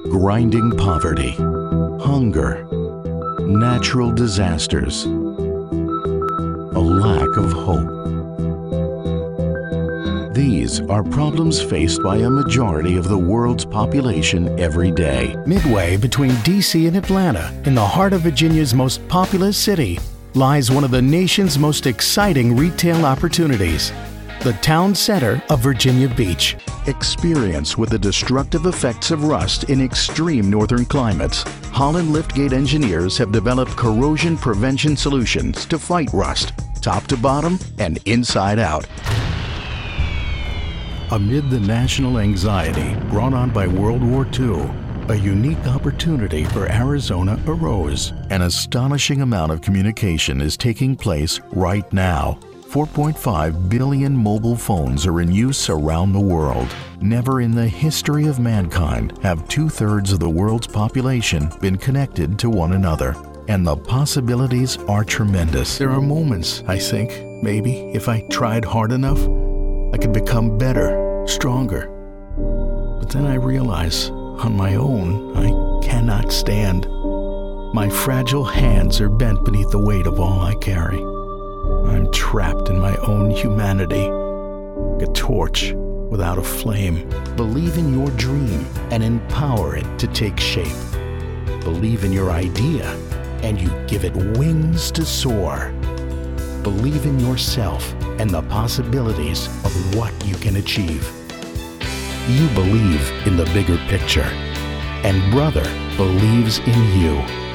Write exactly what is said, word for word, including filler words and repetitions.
grinding poverty, hunger, natural disasters, a lack of hope. These are problems faced by a majority of the world's population every day. Midway between D C and Atlanta, in the heart of Virginia's most populous city, lies one of the nation's most exciting retail opportunities, the town center of Virginia Beach. Experience with the destructive effects of rust in extreme northern climates, Holland Liftgate engineers have developed corrosion prevention solutions to fight rust, top to bottom and inside out. Amid the national anxiety brought on by World War Two, a unique opportunity for Arizona arose. An astonishing amount of communication is taking place right now. four point five billion mobile phones are in use around the world. Never in the history of mankind have two-thirds of the world's population been connected to one another. And the possibilities are tremendous. There are moments, I think, maybe if I tried hard enough, I could become better, stronger. But then I realize, on my own, I cannot stand. My fragile hands are bent beneath the weight of all I carry. I'm trapped in my own humanity, like a torch without a flame. Believe in your dream and empower it to take shape. Believe in your idea and you give it wings to soar. Believe in yourself and the possibilities of what you can achieve. You believe in the bigger picture, and brother believes in you.